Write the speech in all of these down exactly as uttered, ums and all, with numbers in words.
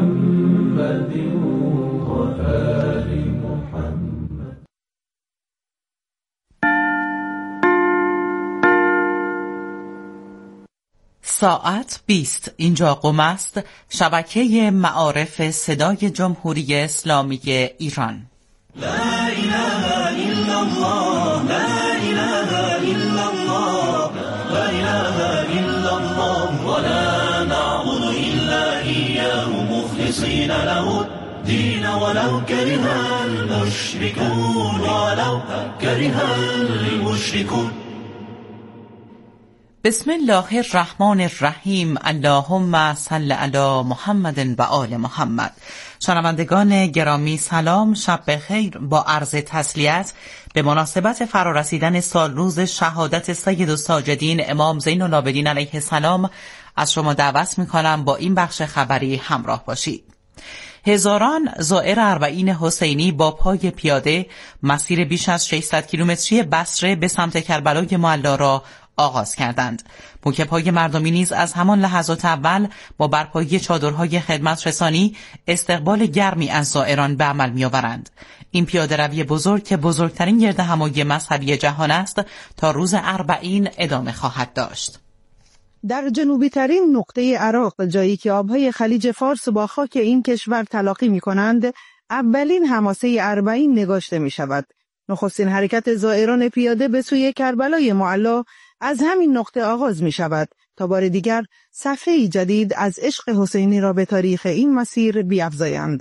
محمد وآل محمد. ساعت بیست. اینجا قم است، شبکه معارف صدای جمهوری اسلامی ایران. لا اله الا الله، لا اله الا الله، لا اله الا الله، ولا نعبد الا اياه مخلصين له الدين ولو كره المشركون، ولو كره المشركون. بسم الله الرحمن الرحیم. اللهم صل علی محمد و آل محمد. شنوندگان گرامی سلام، شب بخیر. با عرض تسلیت به مناسبت فرارسیدن سال روز شهادت سید الساجدین امام زین العابدین علیه السلام از شما دعوت می‌کنم با این بخش خبری همراه باشید. هزاران زائر اربعین حسینی با پای پیاده مسیر بیش از ششصد کیلومتری بصره به سمت کربلای معلا را آغاز کردند. موکب‌های مردمی نیز از همان لحظات اول با برپایی چادرهای خدمت رسانی استقبال گرمی از زائران به عمل می‌آورند. این پیاده‌روی بزرگ که بزرگترین گردهمایی مذهبی جهان است تا روز اربعین ادامه خواهد داشت. در جنوبی ترین نقطه عراق، جایی که آبهای خلیج فارس با خاک این کشور تلاقی می کنند، اولین حماسه اربعین نگاشته می شود. نخستین حرکت زائران پیاده به سوی کربلای معلا از همین نقطه آغاز می شود تا بار دیگر صفحه‌ای جدید از عشق حسینی را به تاریخ این مسیر بیفزایند.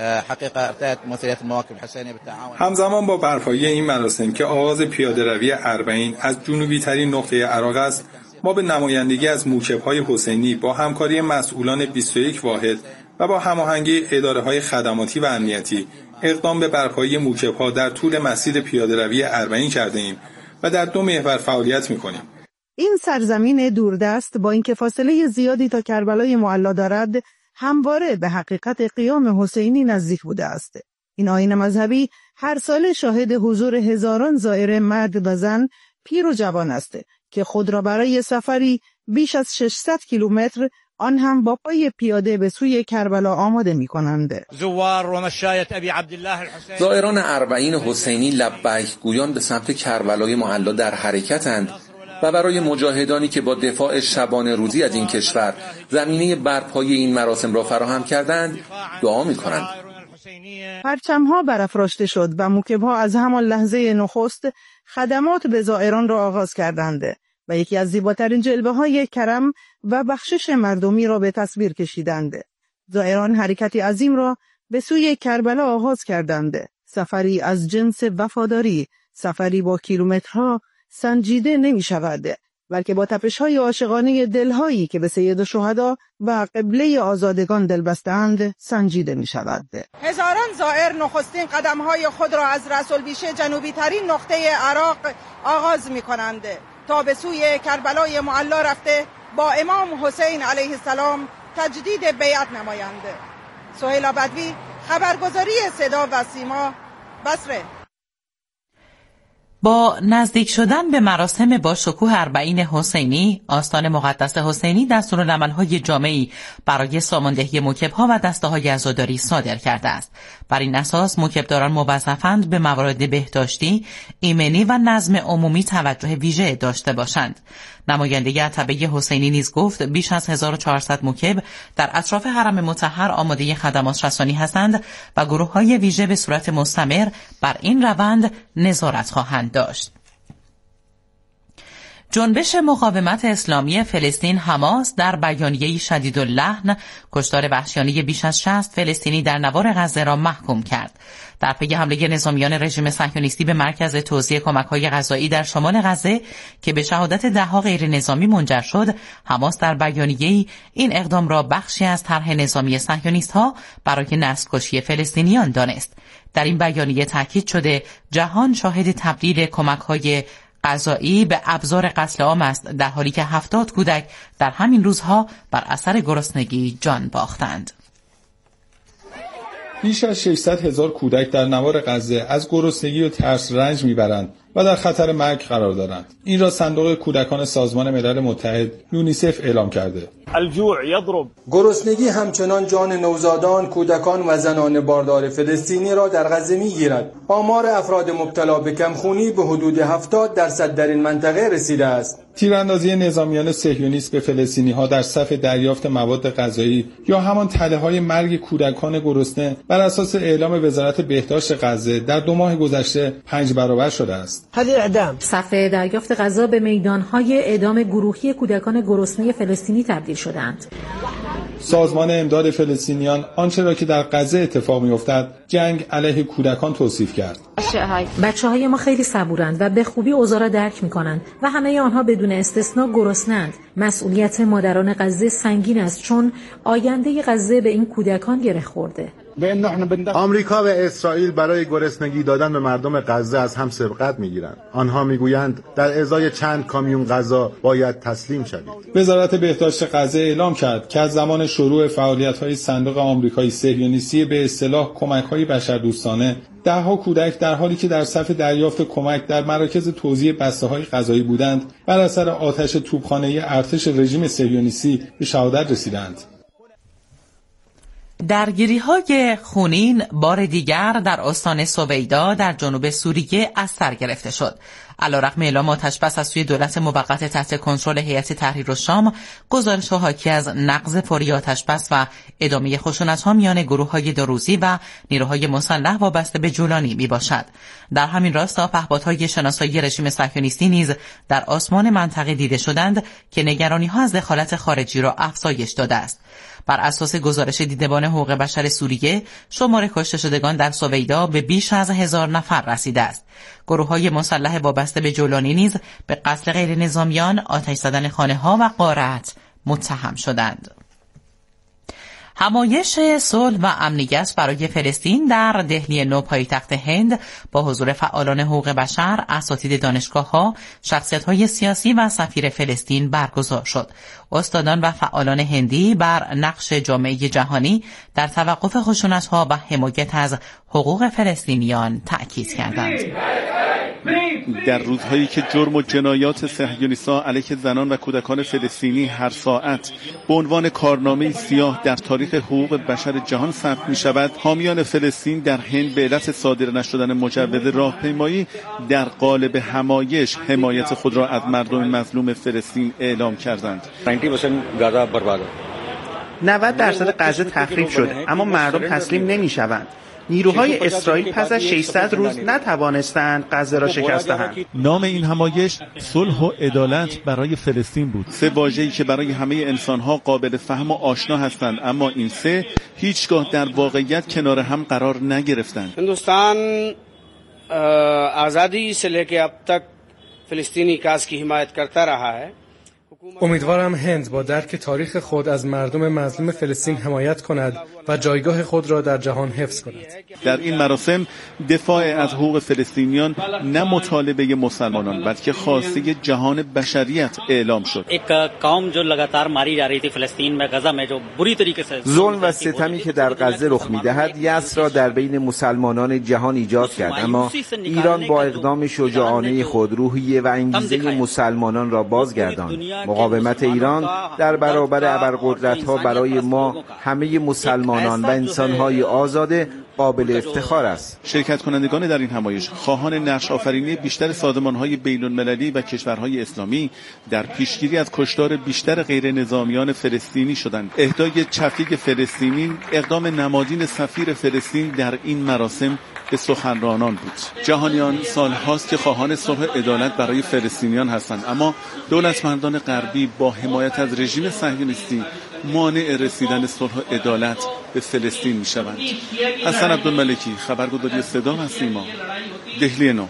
همزمان با برپایی این مراسم که آغاز پیاده روی اربعین از جنوبی ترین نقطه عراق است، ما به نمایندگی از موکب‌های حسینی با همکاری مسئولان بیست و یک واحد و با هماهنگی اداره‌های خدماتی و امنیتی اقدام به برپایی موکب‌ها در طول مسیر پیاده‌روی اربعین کرده‌ایم و در دو محور فعالیت می‌کنیم. این سرزمین دوردست با اینکه فاصله زیادی تا کربلای معلا دارد، همواره به حقیقت قیام حسینی نزدیک بوده است. این آیین مذهبی هر سال شاهد حضور هزاران زائر مرد و زن، پیر و جوان است که خود را برای سفری بیش از ششصد کیلومتر آن هم با پای پیاده به سوی کربلا آماده می کنند. زوار و مشایت ابی عبدالله الحسین، زائران اربعین حسینی لبیک گویان به سمت کربلای معلا در حرکتند و برای مجاهدانی که با دفاع شبانه روزی از این کشور زمینه برپایی این مراسم را فراهم کردند دعا می کنند. پرچم‌ها برافراشته شد و موکب‌ها از همان لحظه نخست خدمات به زائران را آغاز کردند و یکی از زیباترین جلوه‌های کرم و بخشش مردمی را به تصویر کشیدند. زائران حرکتی عظیم را به سوی کربلا آغاز کردند. سفری از جنس وفاداری، سفری با کیلومترها سنجیده نمی شود، بلکه با تپش‌های عاشقانه دل‌هایی که به سید الشهدا و قبله آزادگان دل بستند سنجیده می شود. هزاران زائر نخستین قدم‌های خود را از رأس البیشه جنوبی ترین نقطه عراق آغاز می کنند تا به سوی کربلای معلا رفته با امام حسین علیه السلام تجدید بیعت نمایند. سهیل بدوی، خبرگزاری صدا و سیما، بصره. با نزدیک شدن به مراسم با شکوه اربعین حسینی، آستان مقدس حسینی دستورالعمل‌های جامعی برای ساماندهی موکب‌ها و دسته‌های عزاداری صادر کرده است. بر این اساس موکبداران موظفند به موارد بهداشتی، ایمنی و نظم عمومی توجه ویژه داشته باشند. نماینده عتبه حسینی نیز گفت بیش از هزار و چهارصد موکب در اطراف حرم مطهر آماده خدمات رسانی هستند و گروه‌های ویژه به صورت مستمر بر این روند نظارت خواهند داشت. جنبش مقاومت اسلامی فلسطین حماس در بیانیه‌ای شدیداللحن کشتار وحشیانه بیش از شصت فلسطینی در نوار غزه را محکوم کرد. در پی حمله نظامیان رژیم صهیونیستی به مرکز توزیع کمک‌های غذایی در شمال غزه که به شهادت ده‌ها غیر نظامی منجر شد، حماس در بیانیه‌ای این اقدام را بخشی از طرح نظامی صهیونیست‌ها برای نسل‌کشی فلسطینیان دانست. در این بیانیه تاکید شده جهان شاهد تبدیل کمک‌های غذایی به ابزار قتل عام است، در حالی که هفتاد کودک در همین روزها بر اثر گرسنگی جان باختند. بیش از ششصد هزار کودک در نوار غزه از گرسنگی و ترس رنج میبرند و در خطر مرگ قرار دارند. این را صندوق کودکان سازمان ملل متحد یونیسف اعلام کرده. الجوع یضرب. گرسنگی همچنان جان نوزادان، کودکان و زنان باردار فلسطینی را در غزه می‌گیرد. آمار افراد مبتلا به کمخونی به حدود هفتاد درصد در این منطقه رسیده است. تیراندازی نظامیان صهیونیست به فلسطینی‌ها در صف دریافت مواد غذایی یا همان تله‌های مرگ کودکان گرسنه بر اساس اعلام وزارت بهداشت غزه در دو ماه گذشته پنج برابر شده است. صف دریافت غذا به میدان‌های اعدام گروهی کودکان گرسنه فلسطینی تبدیل شدند. سازمان امداد فلسطینیان آنچه را که در غزه اتفاق می‌افتد جنگ علیه کودکان توصیف کرد. بچه‌های ما خیلی صبورند و به خوبی اوضاع را درک می‌کنند و همه آنها بدون استثنا گرسنه‌اند. مسئولیت مادران غزه سنگین است چون آینده غزه به این کودکان گره خورده. آمریکا و اسرائیل برای گرسنگی دادن به مردم غزه از هم سبقت می‌گیرند. آنها می‌گویند در ازای چند کامیون غذا باید تسلیم شوید. وزارت بهداشت غزه اعلام کرد که از زمان شروع فعالیت‌های صندوق آمریکایی صهیونیستی به اصطلاح کمک‌های بشردوستانه، ده‌ها کودک در حالی که در صف دریافت کمک در مراکز توزیع بسته‌های غذایی بودند، بر اثر آتش توپخانه‌ای ارتش رژیم صهیونیستی به شهادت رسیدند. درگیری‌های خونین بار دیگر در استان سویدا در جنوب سوریه از سر گرفته شد. علیرغم اعلام آتش‌بس از سوی دولت موقت تحت کنترل هیئت تحریر الشام، گزارش‌ها حاکی از نقض فوری آتش‌بس و ادامه خشونت‌ها میان گروه‌های دروزی و نیروهای مسلح وابسته به جولانی میباشد. در همین راستا پهپادهای شناسایی رژیم صهیونیستی نیز در آسمان منطقه دیده شدند که نگرانی‌ها از دخالت خارجی را افزایش داده است. بر اساس گزارش دیدبان حقوق بشر سوریه، شمار کشته شدگان در سویدا به بیش از هزار نفر رسیده است. گروه‌های مسلح وابسته به جولانی نیز به قتل غیر نظامیان، آتش زدن خانه‌ها و غارت متهم شدند. همایش صلح و امنیت برای فلسطین در دهلی نو پایتخت هند با حضور فعالان حقوق بشر، اساتید دانشگاه‌ها، شخصیت‌های سیاسی و سفیر فلسطین برگزار شد. استادان و فعالان هندی بر نقش جامعه جهانی در توقف خشونت‌ها و حمایت از حقوق فلسطینیان تأکید کردند. در روزهایی که جرم و جنایات صهیونیست‌ها علیه زنان و کودکان فلسطینی هر ساعت به عنوان کارنامه سیاه در تاریخ حقوق بشر جهان ثبت می‌شود، حامیان فلسطین در هند به علت صادر نشدن مجوز راهپیمایی در قالب همایش حمایت خود را از مردم مظلوم فلسطین اعلام کردند. نود درصد غزه تخریب شده اما مردم تسلیم نمی‌شوند. نیروهای اسرائیل پس از ششصد روز نتوانستند غزه را شکست دهند. نام این همایش صلح و عدالت برای فلسطین بود. سه واژه‌ای که برای همه انسان‌ها قابل فهم و آشنا هستند، اما این سه هیچگاه در واقعیت کنار هم قرار نگرفتند. هندوستان آزادی سے لے کے اب تک فلسطینی کاز کی حمایت کرتا رہا ہے. امیدوارم هند با درک تاریخ خود از مردم مظلوم فلسطین حمایت کند و جایگاه خود را در جهان حفظ کند. در این مراسم دفاع از حقوق فلسطینیان نه مطالبه مسلمانان بلکه خواسته جهان بشریت اعلام شد. ظلم و ستمی که در غزه رخ می‌دهد یأس را در بین مسلمانان جهان ایجاد کرد، اما ایران با اقدام شجاعانه خود روحیه و انگیزه مسلمانان را بازگرداند. مقاومت ایران در برابر ابرقدرت‌ها برای ما همه مسلمانان و انسان‌های آزاده قابل افتخار است. شرکت کنندگان در این همایش خواهان نقش آفرینی بیشتر سازمان‌های بین‌المللی و کشورهای اسلامی در پیشگیری از کشتار بیشتر غیر نظامیان فلسطینی شدند. اهدای چفیگ فلسطینی اقدام نمادین سفیر فلسطین در این مراسم به سخنرانان بود. جهانیان سالهاست که خواهان صلح و عدالت برای فلسطینیان هستند، اما دولتمندان غربی با حمایت از رژیم صهیونیستی مانع رسیدن صلح و عدالت به فلسطین می‌شوند. حسن عبدالملکی، خبرگزاری صدا و سیما، دهلی نو.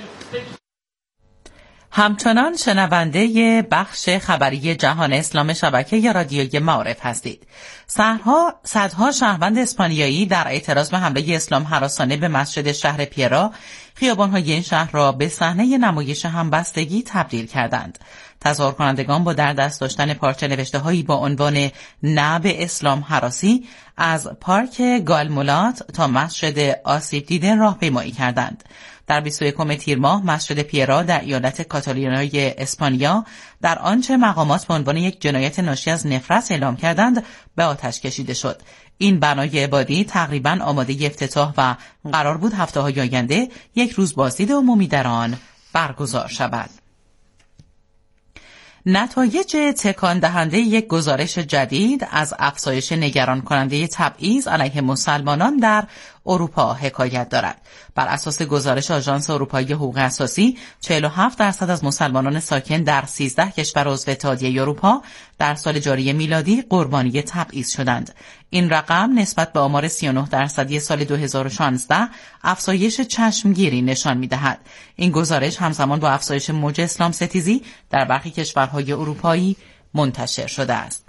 همچنان شنونده بخش خبری جهان اسلام شبکه رادیوی معارف هستید. صدها صدها شهروند اسپانیایی در اعتراض به حمله اسلام هراسانه به مسجد شهر پیرا، خیابان‌های این شهر را به صحنه نمایش همبستگی تبدیل کردند. تظاهر کنندگان با در دست داشتن پارچه نوشته هایی با عنوان نه به اسلام هراسی از پارک گالمولات تا مسجد آسیب دیده راهپیمایی کردند. در بیست و یکم تیر ماه مسجد پیرا در ایالت کاتالونیای اسپانیا در آنچه مقامات به عنوان یک جنایت ناشی از نفرت اعلام کردند به آتش کشیده شد. این بنای عبادی تقریباً آماده افتتاح و قرار بود هفته‌های آینده یک روز بازدید عمومی در آن برگزار شود. نتایج تکان دهنده یک گزارش جدید از افزایش نگران کننده تبعیض علیه مسلمانان در اروپا حکایت دارد. بر اساس گزارش آژانس اروپایی حقوق اساسی، چهل و هفت درصد از مسلمانان ساکن در سیزده کشور عضو اتحادیه اروپا در سال جاری میلادی قربانی تبعیض شدند. این رقم نسبت به آمار سی و نه درصدی سال دو هزار و شانزده افزایش چشمگیری نشان می‌دهد. این گزارش همزمان با افزایش موج اسلام ستیزی در برخی کشورهای اروپایی منتشر شده است.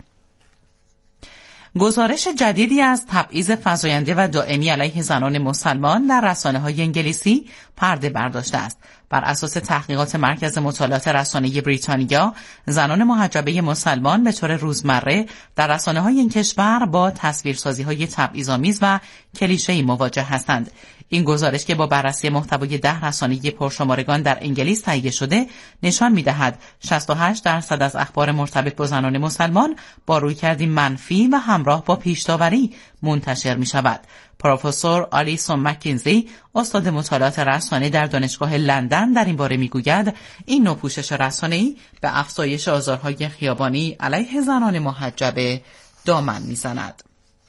گزارش جدیدی از تبعیض فزاینده و دائمی علیه زنان مسلمان در رسانه‌های انگلیسی پرده برداشته است. بر اساس تحقیقات مرکز مطالعات رسانه‌ای بریتانیا، زنان محجبه مسلمان به طور روزمره در رسانه‌های این کشور با تصویرسازی‌های تبعیض‌آمیز و کلیشه‌ای مواجه هستند. این گزارش که با بررسی محتوای ده رسانه پرشمارگان در انگلیس تهیه شده نشان می‌دهد شصت و هشت درصد از اخبار مرتبط با زنان مسلمان با رویکردی منفی و همراه با پیش‌داوری منتشر می‌شود. پروفسور آلیسون مکینزی، استاد مطالعات رسانه در دانشگاه لندن، در این باره می‌گوید این نوع پوشش رسانه‌ای به افزایش آزارهای خیابانی علیه زنان محجبه دامن می‌زند.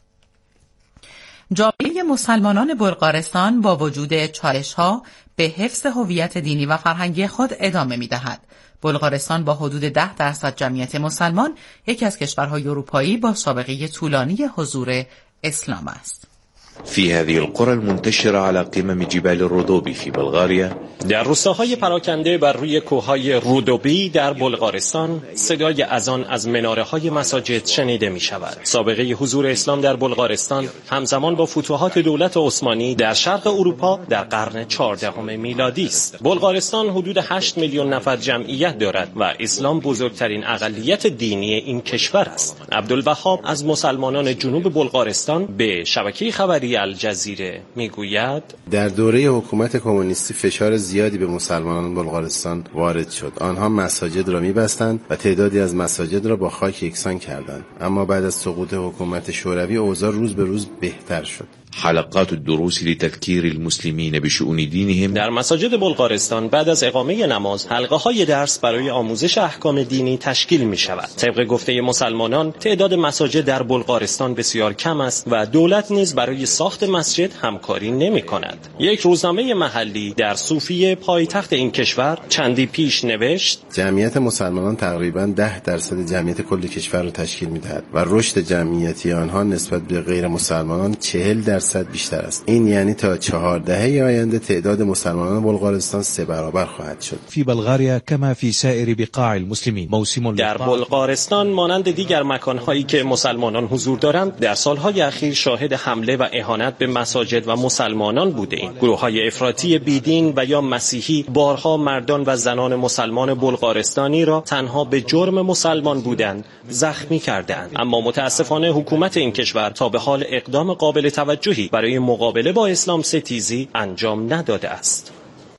جامعه مسلمانان بلغارستان با وجود چالش‌ها به حفظ هویت دینی و فرهنگی خود ادامه می‌دهد. بلغارستان با حدود ده درصد جمعیت مسلمان یکی از کشورهای اروپایی با سابقه طولانی حضور اسلام است. في هذه القرى المنتشرة على قمم جبال الرودوبي في بلغاريا. در روستاهای پراکنده بر روی کوههای رودوبی در بلغارستان صدای اذان از مناره‌های مساجد شنیده می‌شود. سابقه حضور اسلام در بلغارستان همزمان با فتوحات دولت عثمانی در شرق اروپا در قرن چهاردهم میلادی است. بلغارستان حدود هشت میلیون نفر جمعیت دارد و اسلام بزرگترین اقلیت دینی این کشور است. عبدالوهاب از مسلمانان جنوب بلغارستان به شبکه خبری الجزیره میگوید در دوره حکومت کمونیستی فشار زیادی به مسلمانان بلغارستان وارد شد. آنها مساجد را می‌بستند و تعدادی از مساجد را با خاک یکسان کردند. اما بعد از سقوط حکومت شوروی اوضاع روز به روز بهتر شد. حلقات الدروس لتذكير المسلمين بشؤون دينهم. در مساجد بلغارستان بعد از اقامه نماز حلقه‌های درس برای آموزش احکام دینی تشکیل می‌شود. طبق گفته مسلمانان تعداد مساجد در بلغارستان بسیار کم است و دولت نیز برای ساخت مسجد همکاری نمی‌کند. یک روزنامه محلی در صوفیه پایتخت این کشور چندی پیش نوشت جمعیت مسلمانان تقریباً ده درصد جمعیت کل کشور را تشکیل می‌دهد و رشد جمعیتی آنها نسبت به غیر مسلمانان چهل درصد بیشتر است. این یعنی تا چهار دهه آینده تعداد مسلمانان بلغارستان سه برابر خواهد شد. فی بلغاریا کما فی سایر بقاع المسلمین موسم در بلغارستان مانند دیگر مکان‌هایی که مسلمانان حضور دارند در سالهای اخیر شاهد حمله و اهانت به مساجد و مسلمانان بوده‌ایم. گروه‌های افراطی بیدین و یا مسیحی بارها مردان و زنان مسلمان بلغارستانی را تنها به جرم مسلمان بودن زخمی کردند. اما متاسفانه حکومت این کشور تا به حال اقدام قابل توجهی برای مقابله با اسلام ستیزی انجام نداده است.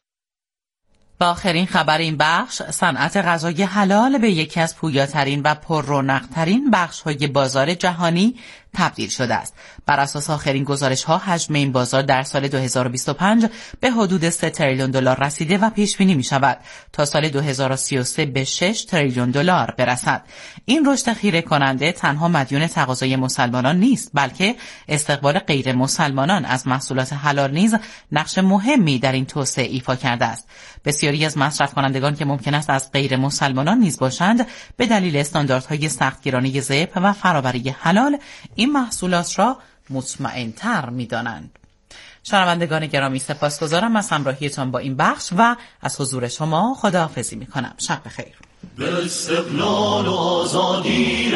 و آخرین خبر این بخش، صنعت غذای حلال به یکی از پویاترین و پررونق‌ترین بخش‌های بازار جهانی تبدیل شده است. بر اساس آخرین گزارش‌ها حجم این بازار در سال دو هزار و بیست و پنج به حدود سه تریلیون دلار رسیده و پیش بینی می‌شود تا سال دو هزار و سی و سه به شش تریلیون دلار برسد. این رشد خیره کننده تنها مدیون تقاضای مسلمانان نیست، بلکه استقبال غیر مسلمانان از محصولات حلال نیز نقش مهمی در این توسعه ایفا کرده است. بسیاری از مصرف کنندگان که ممکن است از غیر مسلمانان نیز باشند، به دلیل استانداردهای سختگیرانه ذبح و فرآوری حلال این محصولات را مطمئن‌تر می‌دانند. شنوندگان گرامی، سپاسگزارم از همراهیتان با این بخش و از حضور شما خداحافظی می‌کنم. شب بخیر. به استقلال و آزادی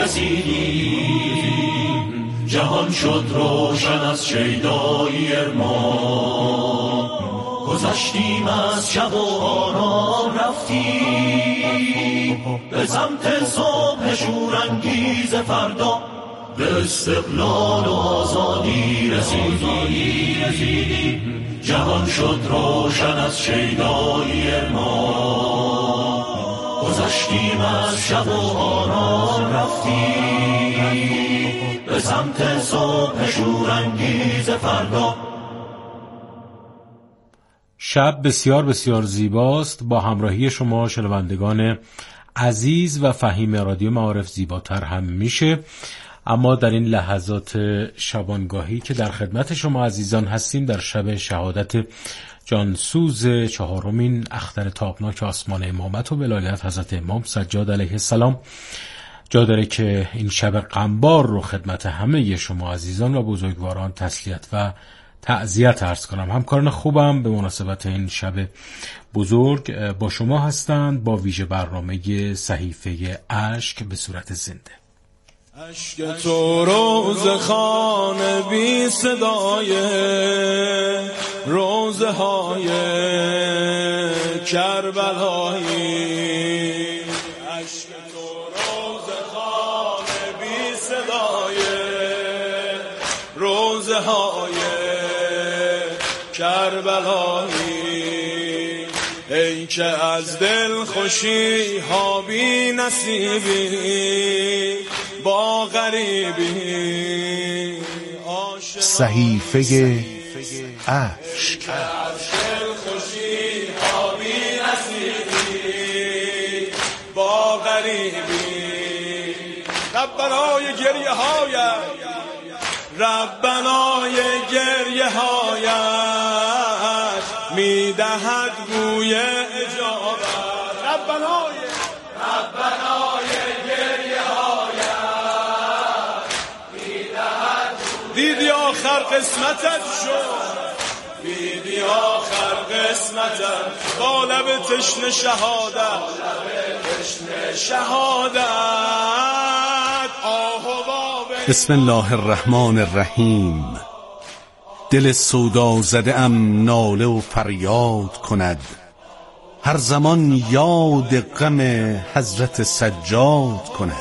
رسیدیم، جهان شد روشن از شیدایی ارمان، گذشتیم از شب و آرام رفتیم به سمت صبح شورانگیز فردا، به استقلال و آزادی رسیدی. جهان شد روشن از شیدایی ما، گذشتیم از شب و آرام رفتیم به سمت صبح شورانگیز فردا. شب بسیار بسیار زیباست. با همراهی شما شنوندگان عزیز و فهیم رادیو معارف زیباتر هم میشه. اما در این لحظات شبانگاهی که در خدمت شما عزیزان هستیم، در شب شهادت جانسوز چهارمین اختر تابناک آسمان امامت و ولایت حضرت امام سجاد علیه السلام، جا داره که این شب غمبار رو خدمت همه شما عزیزان و بزرگواران تسلیت و تعزیت عرض کنم. همکاران خوبم به مناسبت این شب بزرگ با شما هستند با ویژه برنامه صحیفه اشک به صورت زنده. اشک تو روز خانه بی صدای روزه های کربلایی، اشک تو روز خانه بی صدای روزه های کربلایی، ای که از دل خوشی ها بی نصیبی با غریبی. صحیفه اشک با غریبی. ربنای گریه هایت، ربنای گریه هایت میدهد گوی اجابت. ربنای ربنای گریه هایت میدهد. دیدی آخر قسمتت شد، دیدی آخر قسمتت با لب تشنه شهادت، تشنه شهادت. آه و بسم الله الرحمن الرحیم. دل سودا زده ام ناله و فریاد کند، هر زمان یاد غم حضرت سجاد کند.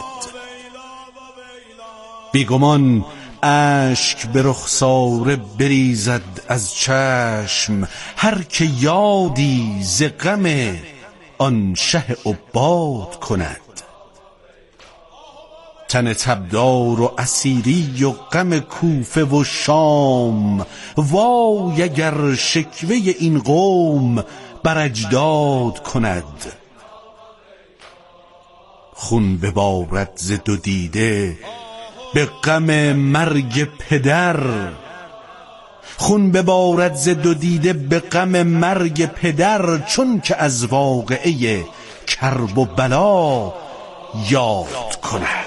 بیگمان اشک به رخساره بریزد از چشم، هر که یادی ز غم آن شه عباد کند. تن تبدار و اسیری و غم کوفه و شام، وای اگر شکوه این قوم بر اجداد کند. خون ببارد ز دو دیده به غم مرگ پدر، خون ببارد ز دو دیده به غم مرگ پدر، چون که از واقعه کرب و بلا یاد کند.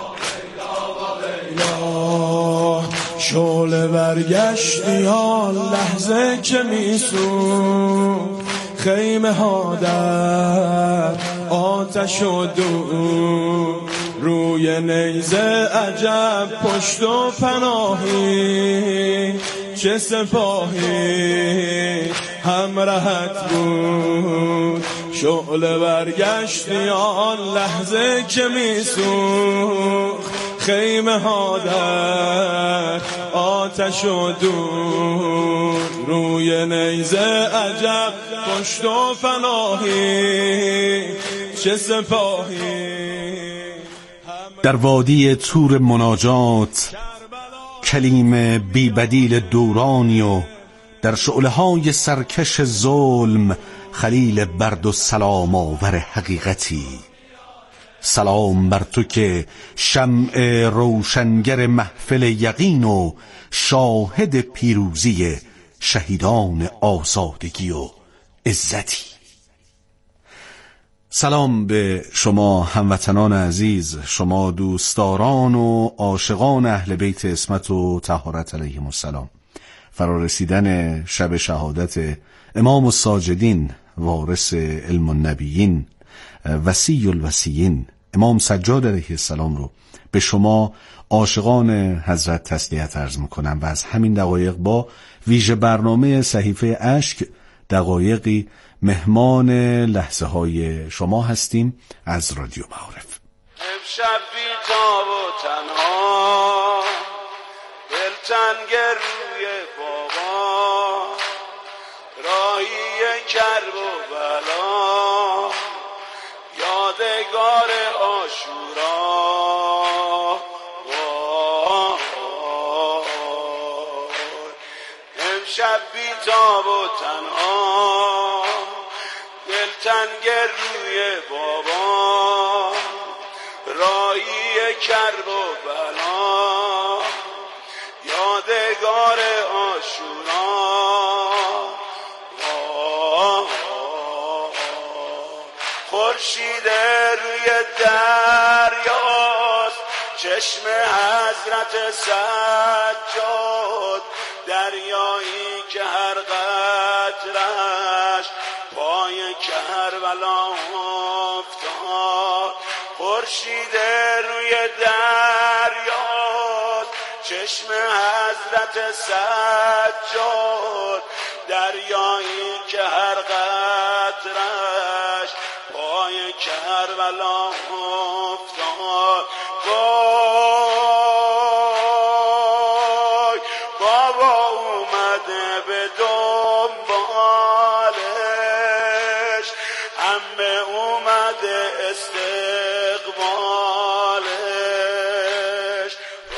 شعله برگشتی آن لحظه که میسوخت خیمه ها در آتش و دور، روی نیزه عجب پشت و پناهی، چه سپاهی همراهت بود. شعله برگشتی آن لحظه که میسوخت خیمه ها در آتش و دور، روی نیزه عجب پشت و پناهی، چه سپاهی. در وادی طور مناجات کلیم بی بدیل دورانی و در شعله های سرکش ظلم خلیل برد و سلام آور حقیقتی. سلام بر تو که شمع روشنگر محفل یقین و شاهد پیروزی شهیدان آزادگی و عزتی. سلام به شما هموطنان عزیز، شما دوستداران و عاشقان اهل بیت عصمت و طهارت علیهم السلام. فرارسیدن شب شهادت امام الساجدین، وارث علم النبیین، وصی الوصیین، امام سجاد علیه السلام رو به شما عاشقان حضرت تسلیت عرض میکنم و از همین دقایق با ویژه برنامه صحیفه اشک دقایقی مهمان لحظه های شما هستیم از رادیو معارف. امشب بی‌تاب و تنها دلتنگ روی بابا راهی کرب و بلا یادگار عاشورا امشب بی‌تاب و تنها دلتنگ روی بابا راهی کرب و بلا یادگار عاشورا خورشید روی دریاست چشم حضرت سجاد دریایی که هر قطرش پای کربلا افتاد خورشید روی دریاست چشم حضرت سجاد دریایی که هر قطرش پای کربلا افتاد وای بابا اومده به دنبالش عمه اومده استقبالش.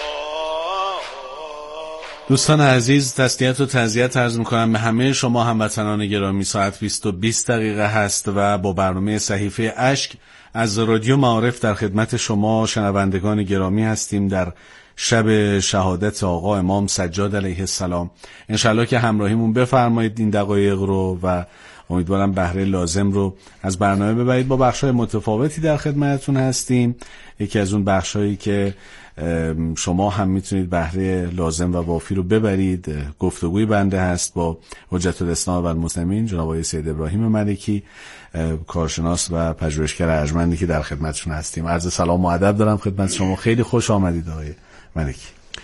دوستان عزیز تسلیت و تعزیت عرض میکنم به همه شما هموطنان گرامی. ساعت بیست و بیست دقیقه هست و با برنامه صحیفه اشک از رادیو معارف در خدمت شما شنوندگان گرامی هستیم در شب شهادت آقا امام سجاد علیه السلام. انشالله که همراهیمون بفرمایید این دقایق رو و امیدوارم بهره لازم رو از برنامه ببرید. با بخشای متفاوتی در خدمتتون هستیم. یکی از اون بخشایی که شما هم میتونید بهره لازم و وافی رو ببرید گفتگوی بنده هست با حجت الاسلام و المسلمین جناب آقای سید ابراهیم ملکی، کارشناس و پژوهشگر ارجمندی که در خدمتشون هستیم. عرض سلام و ادب دارم خدمت شما. خیلی خوش آمدید آقای ملکی.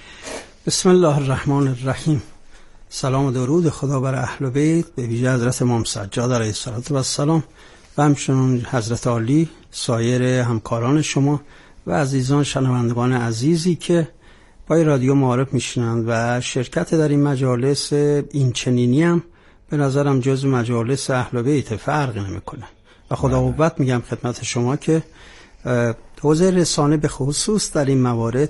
بسم الله الرحمن الرحیم. سلام و درود خدا بر اهل بیت، به ویژه حضرت امام سجاد علیه السلام و همچنین حضرت علی، سایر همکاران شما و عزیزان شنوندگان عزیزی که با رادیو معارف میشنند و شرکت در این مجالس این چنینی هم به نظرم جز مجالس اهل بیت فرق نمیکنه و خدا قوت میگم خدمت شما که حوزه رسانه به خصوص در این موارد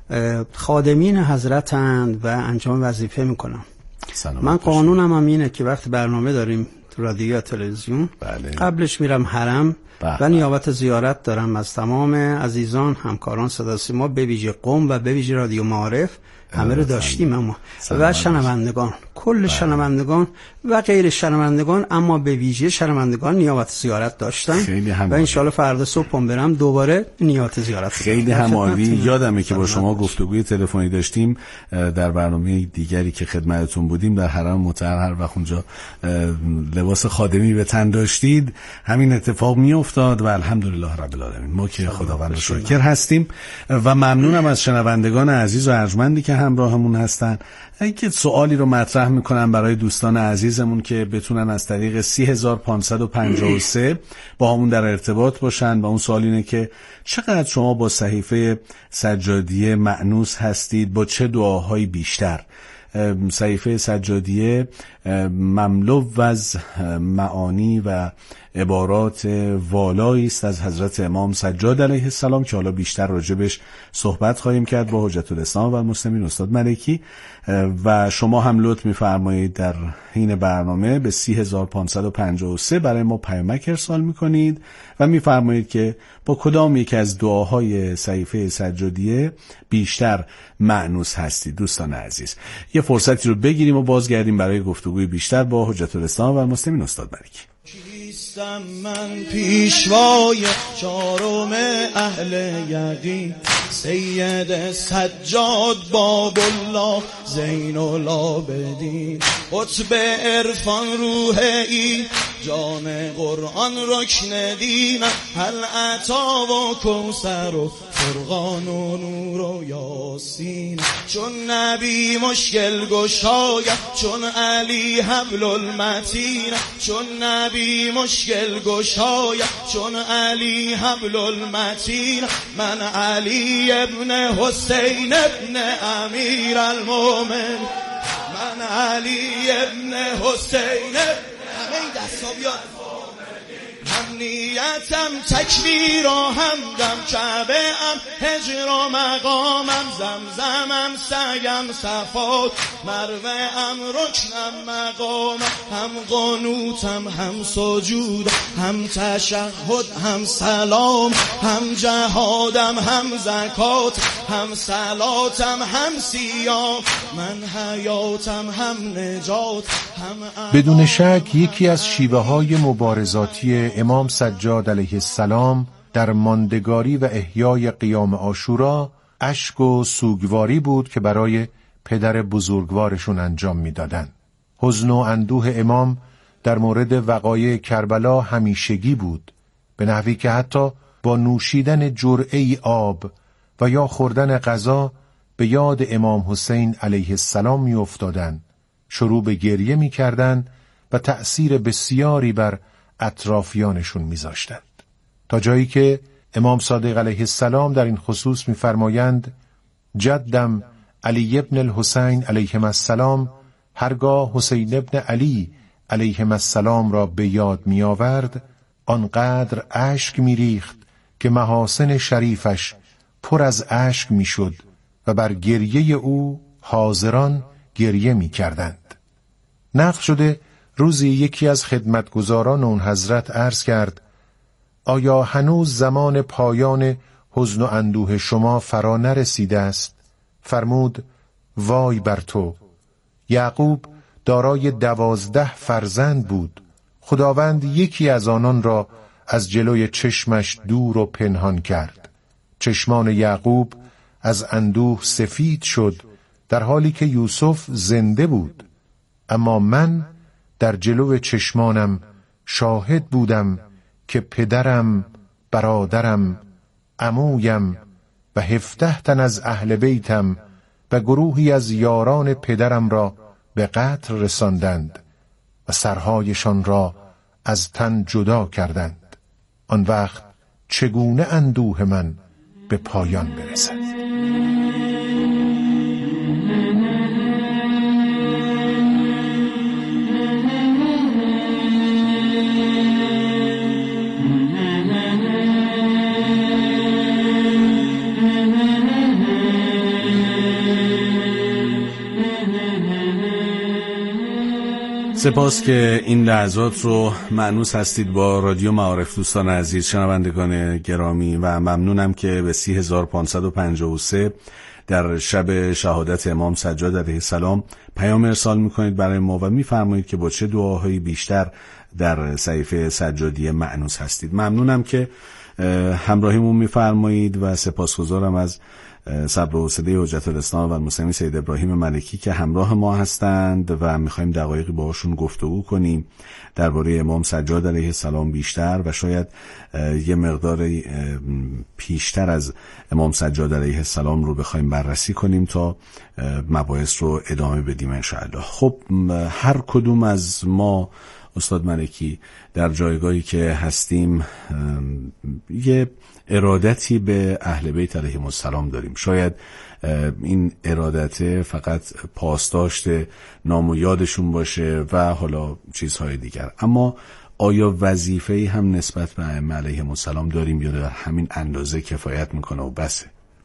خادمین حضرتند و انجام وظیفه میکنم. من قانونم هم اینه که وقتی برنامه داریم تو رادیو یا تلویزیون بله. قبلش میرم حرم بله. و نیابت زیارت دارم از تمام عزیزان همکاران صدا سیما به ویژه قم و به ویژه رادیو معارف همه رو داشتیم اما و شنوندگان کل بله. شنوندگان و غیر شنوندگان اما به ویژه شنوندگان نیابت زیارت داشتن و انشالله فردا صبح هم برم دوباره نیابت زیارت. خیلی همالی. یادمه که با شما گفتگوی تلفنی داشتیم در برنامه دیگری که خدمتتون بودیم در حرم مطهر، هر وقت اونجا لباس خادمی به تن داشتید همین اتفاق می افتاد و الحمدلله رب العالمین. ما که خداوند شاکر هستیم و ممنونم از شنوندگان عزیز و ارجمندی که همراهمون هستن. اینکه سوالی رو مطرح میکنم برای دوستان عزیزمون که بتونن از طریق سی هزار و پانصد و پنجاه و سه با همون در ارتباط باشن و اون سوال اینه که چقدر شما با صحیفه سجادیه مأنوس هستید، با چه دعاهایی بیشتر؟ صحیفه سجادیه مملو از معانی و عبارات والایی است از حضرت امام سجاد علیه السلام که حالا بیشتر راجبش صحبت خواهیم کرد با حجت الاسلام و المسلمین استاد ملکی و شما هم لطف می‌فرمایید در این برنامه به سی هزار و پانصد و پنجاه و سه برای ما پیامک ارسال می‌کنید و می‌فرمایید که با کدام یک از دعاهای صحیفه سجادیه بیشتر مأنوس هستید. دوستان عزیز یه فرصتی رو بگیریم و بازگردیم برای گفتگوی بیشتر با حجت الاسلام و المسلمین استاد ملکی. هستم من پیشوای چارم اهل یقین، سید سجاد باب الله زین العابدین، قطب عرفان روح ای جام قرآن رکن دینم، هل عطا و کوثر و فرقان و نور و یاسین، چون نبی مشکل گشایم، چون علی حبل المتین، چون نبی مشکل گشایم، چون علی حبل المتین، من علی ابن حسین ابن امیر المومن، من علی ابن حسین همه دستا بیاد، هم نیتم تکبیر و همدم، کعبه ام هجر و مقامم، زمزمم سگم صفات، مروه ام رکنم مقامم، هم قنوتم هم سجود، هم تشهد هم سلام، هم جهادم هم زکات، هم صلاتم هم سیام، من حیاتم هم نجات هم. بدون شک یکی از شیوه های مبارزاتی امام سجاد علیه السلام در ماندگاری و احیای قیام عاشورا اشک و سوگواری بود که برای پدر بزرگوارشون انجام میدادند. حزن و اندوه امام در مورد وقایع کربلا همیشگی بود، به نحوی که حتی با نوشیدن جرعه‌ای آب و یا خوردن غذا به یاد امام حسین علیه السلام می افتادن، شروع به گریه می کردن و تأثیر بسیاری بر اطرافیانشون می زاشتند، تا جایی که امام صادق علیه السلام در این خصوص می فرمایند جدم علی ابن الحسین علیه السلام هرگاه حسین ابن علی علیه السلام را به یاد می آورد، آنقدر اشک می ریخت که محاسن شریفش پر از اشک می شد و بر گریه او حاضران گریه می کردند. نقل شده روزی یکی از خدمتگزاران اون حضرت عرض کرد آیا هنوز زمان پایان حزن و اندوه شما فرا نرسیده است؟ فرمود وای بر تو. یعقوب دارای دوازده فرزند بود، خداوند یکی از آنان را از جلوی چشمش دور و پنهان کرد. چشمان یعقوب از اندوه سفید شد در حالی که یوسف زنده بود، اما من در جلو چشمانم شاهد بودم که پدرم، برادرم، عمویم و هفده تن از اهل بیتم و گروهی از یاران پدرم را به قتل رساندند و سرهایشان را از تن جدا کردند. آن وقت چگونه اندوه من به پایان برسد؟ سپاس که این لحظات رو مأنوس هستید با رادیو معارف. دوستان عزیز شنوندگان گرامی، و ممنونم که به سی هزار و پانصد و پنجاه و سه در شب شهادت امام سجاد علیه السلام پیام ارسال میکنید برای ما و میفرمایید که با چه دعاهایی بیشتر در صحیفه سجادی مأنوس هستید. ممنونم که همراهیمون میفرمایید و سپاسگزارم از صبر و حوصله حجت الاسلام و المسلمین سید ابراهیم ملکی که همراه ما هستند و میخوایم دقایقی باهاشون گفتگو کنیم درباره امام سجاد علیه السلام بیشتر و شاید یه مقدار پیشتر از امام سجاد علیه السلام رو بخوایم بررسی کنیم تا مباحث رو ادامه بدیم انشاءالله. خب هر کدوم از ما استاد ملکی در جایگاهی که هستیم یه ارادتی به اهل بیت علیهم السلام داریم. شاید این ارادت فقط پاسداشت نام و یادشون باشه و حالا چیزهای دیگر، اما آیا وظیفه‌ای هم نسبت به ائمه علیهم السلام داریم یا در همین اندازه کفایت میکنه و بسه؟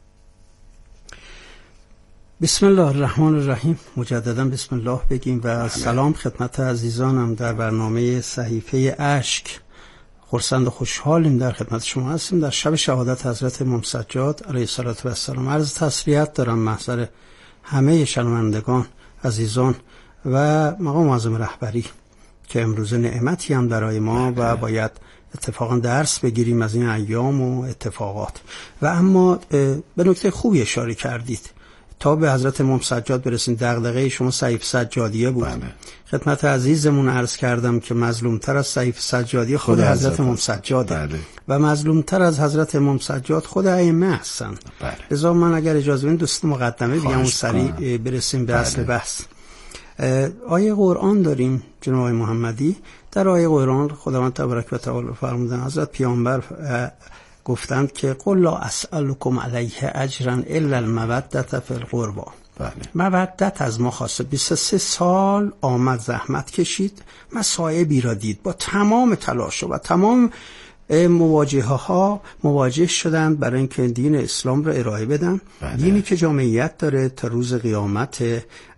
بسم الله الرحمن الرحیم. مجددا بسم الله بگیم و سلام خدمت عزیزانم در برنامه صحیفه اشک. خرسند و خوشحالیم در خدمت شما هستیم در شب شهادت حضرت امام سجاد علیه السلام. عرض تسلیت دارم محضر همه شنوندگان عزیزان و مقام معظم رهبری که امروز نعمتی هم برای ما و باید اتفاقا درس بگیریم از این ایام و اتفاقات. و اما به نکته خوبی اشاره کردید تا به حضرت امام سجاد برسیم. دغدغه شما سیف سجادیه بود. بله. خدمت عزیزمون عرض کردم که مظلومتر از سیف سجادیه خود, خود حضرت امام سجاده. بله. و مظلومتر از حضرت امام سجاد خود ائمه هستن. بله. لذا من اگر اجازه بدید دوست مقدمه بگم و سریع برسیم به اصل بحث. آیه قرآن داریم جناب آقای محمدی. در آیه قرآن خداوند تبارک و تعالی فرمودن، حضرت پیامبر گفتند که قل لا اسألکم علیه اجرا الا المودة فی القربى. بله. مودت از ما خواسته. بیست و سه سال آمد، زحمت کشید، مصائبی را دید، با تمام تلاش و تمام مواجهه ها مواجه شدند برای اینکه دین اسلام را ارائه بدن. بله. دینی که جامعیت داره تا روز قیامت